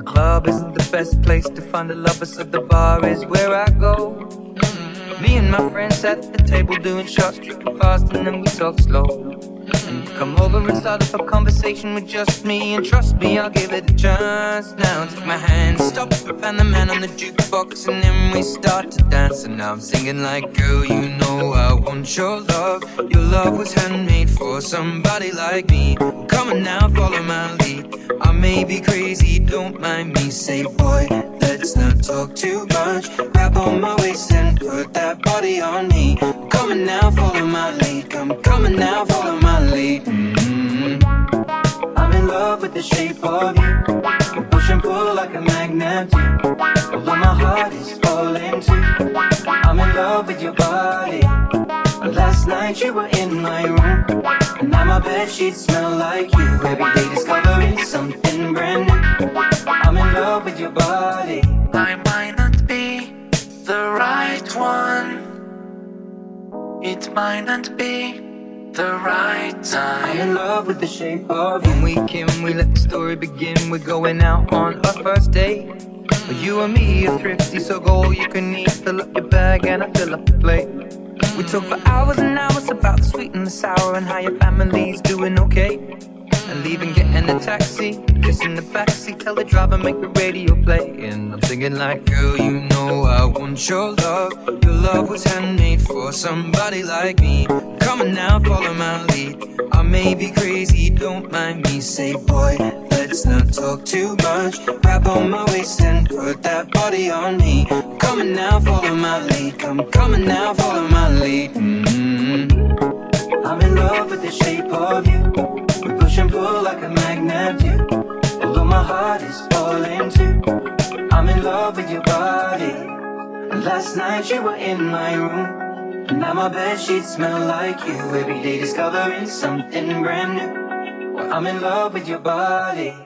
club isn't the best place to find a lover, so the bar is where I go. Me and my friends at the table doing shots, drinking fast, and then we talk slow. And come over and start up a conversation with just me, and trust me, I'll give it a chance. Now take my hand, stop, and the man on the jukebox, and then we start to dance. And now I'm singing like, girl, you know I want your love. Your love was handmade for somebody like me. Come on now, follow my lead. I may be crazy, don't mind me. Say, boy, let's not talk too much. Grab on my waist and put that body on me. Come on now, follow my lead. Come on now, follow my lead. I'm in love with the shape of you. We push and pull like a magnet do. Although my heart is falling too. I'm in love with your body. Last night you were in my room, and now my bedsheets smell like you. Every day discovering something brand new. I'm in love with your body. I might not be the right one. It might not be the right time. I'm in love with the shape of you. When we can, we let the story begin. We're going out on our first date. You and me are thrifty, so go all you can eat. Fill up your bag and I fill up the plate. We talk for hours and hours about the sweet and the sour, and how your family's doing okay. And leaving, getting a taxi, kissing the backseat, tell the driver make the radio play. And I'm thinking like, girl, you know I want your love. Your love was handmade for somebody like me. Come on now, follow my lead. I may be crazy, don't mind me. Say, boy, let's not talk too much. Grab on my waist and put that body on me. Come on now, follow my lead. Come on now, follow my lead. I'm in love with the shape of you. We push and pull like a magnet do. Although my heart is falling too. I'm in love with your body. And last night you were in my room, and now my bedsheets smell like you. Every day discovering something brand new. Well, I'm in love with your body.